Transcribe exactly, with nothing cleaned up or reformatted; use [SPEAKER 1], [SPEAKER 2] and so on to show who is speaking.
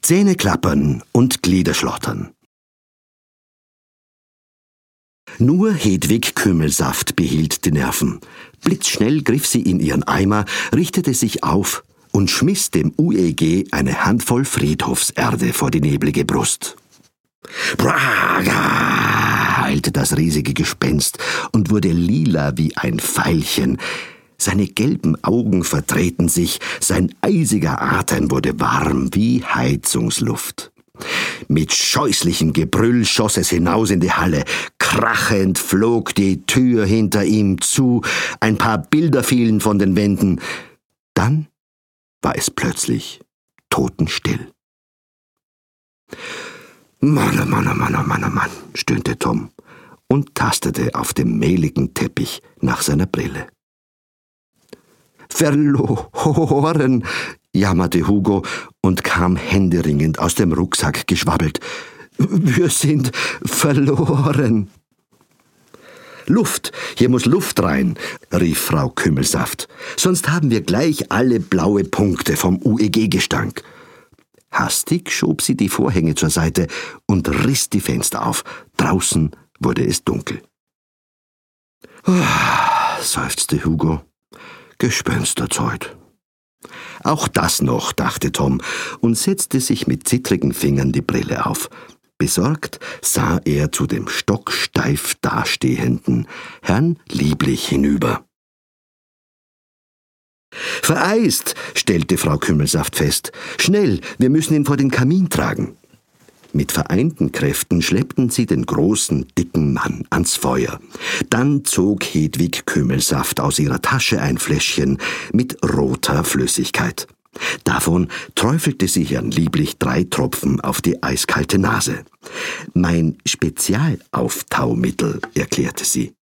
[SPEAKER 1] Zähne klappern und Glieder schlottern. Nur Hedwig Kümmelsaft behielt die Nerven. Blitzschnell griff sie in ihren Eimer, richtete sich auf und schmiss dem U E G eine Handvoll Friedhofserde vor die neblige Brust. Braga! Heulte das riesige Gespenst und wurde lila wie ein Veilchen. Seine gelben Augen verdrehten sich, sein eisiger Atem wurde warm wie Heizungsluft. Mit scheußlichem Gebrüll schoss es hinaus in die Halle. Krachend flog die Tür hinter ihm zu, ein paar Bilder fielen von den Wänden. Dann war es plötzlich totenstill. »Mann, oh Mann, oh Mann, oh Mann, oh Mann«, stöhnte Tom und tastete auf dem mehligen Teppich nach seiner Brille. »Verloren«, jammerte Hugo und kam händeringend aus dem Rucksack geschwabbelt. »Wir sind verloren.« »Luft, hier muss Luft rein«, rief Frau Kümmelsaft. »Sonst haben wir gleich alle blaue Punkte vom U E G-Gestank.« Hastig schob sie die Vorhänge zur Seite und riss die Fenster auf. Draußen wurde es dunkel. Oh, seufzte Hugo. Gespensterzeug. Auch das noch, dachte Tom und setzte sich mit zittrigen Fingern die Brille auf. Besorgt sah er zu dem stocksteif dastehenden Herrn Lieblich hinüber. »Vereist«, stellte Frau Kümmelsaft fest. »Schnell, wir müssen ihn vor den Kamin tragen.« Mit vereinten Kräften schleppten sie den großen, dicken Mann ans Feuer. Dann zog Hedwig Kümmelsaft aus ihrer Tasche ein Fläschchen mit roter Flüssigkeit. Davon träufelte sie Herrn Lieblich drei Tropfen auf die eiskalte Nase. »Mein Spezialauftaumittel«, erklärte sie.